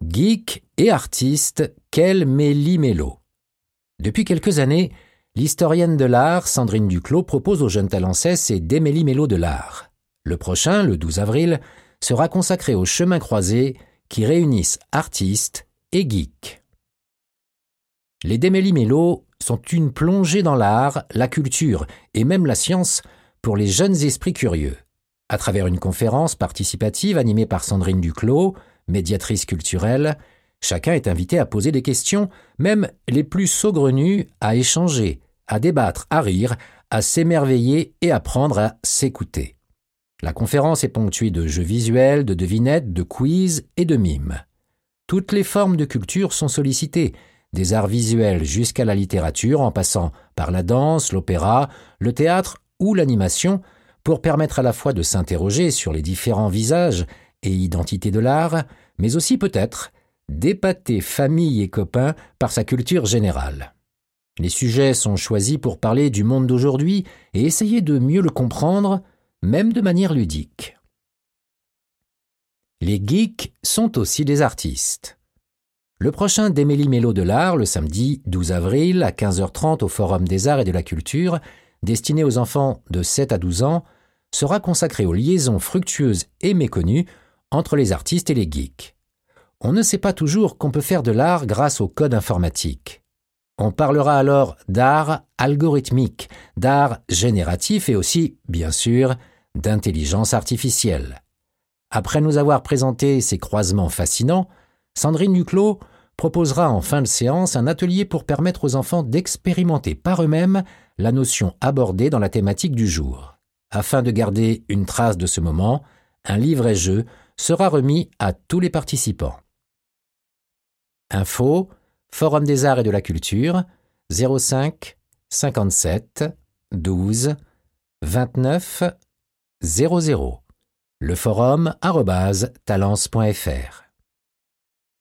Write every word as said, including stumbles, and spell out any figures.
Geek et artiste, quel méli-mélo. Depuis quelques années, l'historienne de l'art, Sandrine Duclos, propose aux jeunes talentsais ses déméli-mélos de l'art. Le prochain, le douze avril, sera consacré aux chemins croisés qui réunissent artistes et geeks. Les déméli-mélos sont une plongée dans l'art, la culture et même la science pour les jeunes esprits curieux. À travers une conférence participative animée par Sandrine Duclos, médiatrice culturelle, chacun est invité à poser des questions, même les plus saugrenues, à échanger, à débattre, à rire, à s'émerveiller et apprendre à s'écouter. La conférence est ponctuée de jeux visuels, de devinettes, de quiz et de mimes. Toutes les formes de culture sont sollicitées, des arts visuels jusqu'à la littérature, en passant par la danse, l'opéra, le théâtre ou l'animation, pour permettre à la fois de s'interroger sur les différents visages et identités de l'art, mais aussi peut-être d'épater famille et copains par sa culture générale. Les sujets sont choisis pour parler du monde d'aujourd'hui et essayer de mieux le comprendre, même de manière ludique. Les geeks sont aussi des artistes. Le prochain déméli-mélo de l'art, le samedi douze avril à quinze heures trente au Forum des Arts et de la Culture, destiné aux enfants de sept à douze ans, sera consacré aux liaisons fructueuses et méconnues entre les artistes et les geeks. On ne sait pas toujours qu'on peut faire de l'art grâce au code informatique. On parlera alors d'art algorithmique, d'art génératif et aussi, bien sûr, d'intelligence artificielle. Après nous avoir présenté ces croisements fascinants, Sandrine Duclos proposera en fin de séance un atelier pour permettre aux enfants d'expérimenter par eux-mêmes la notion abordée dans la thématique du jour. Afin de garder une trace de ce moment, un livret-jeu sera remis à tous les participants. Info, Forum des Arts et de la Culture, zéro cinq cinquante-sept douze vingt-neuf zéro zéro. Le forum arobase talence point fr.